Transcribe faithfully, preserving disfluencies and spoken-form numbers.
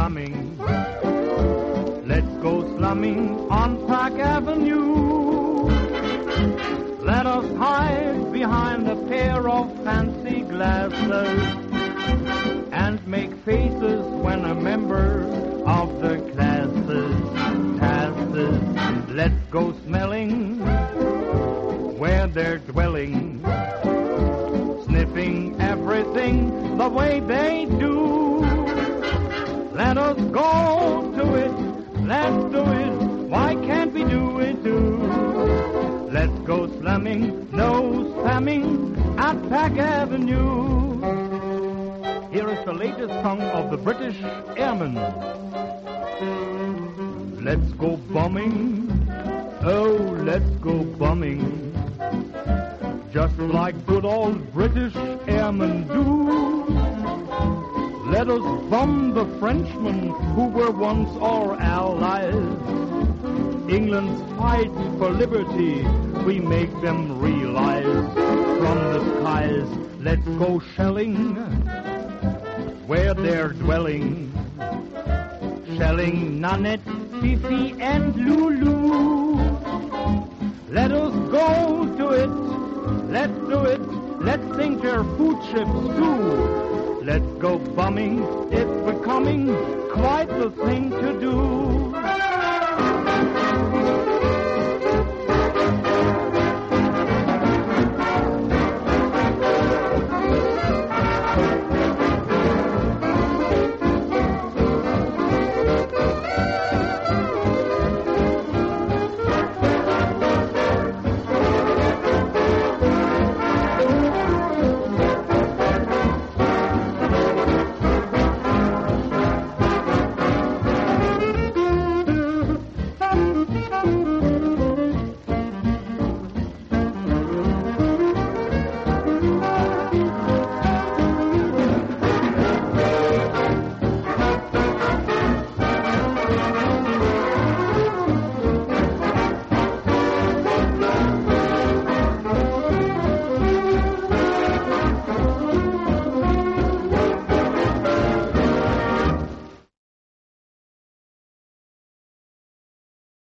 slumming. Let's go slumming on Park Avenue. Let us hide behind a pair of fancy glasses and make faces when a member of the classes passes. Let's go smelling where they're dwelling, sniffing everything the way they do. Let us go to it, let's do it, why can't we do it too? Let's go slamming, no spamming at Park Avenue. Here is the latest song of the British Airmen. Let's go bombing, oh, let's go bombing, just like good old British airmen do. Let us bomb the Frenchmen who were once our allies. England's fight for liberty, we make them realize. From the skies, let's go shelling where they're dwelling, shelling Nanette, Fifi, and Lulu. Let us go to it, let's do it, let's sink their food ships too. Let's go bombing, it's becoming quite the thing to do.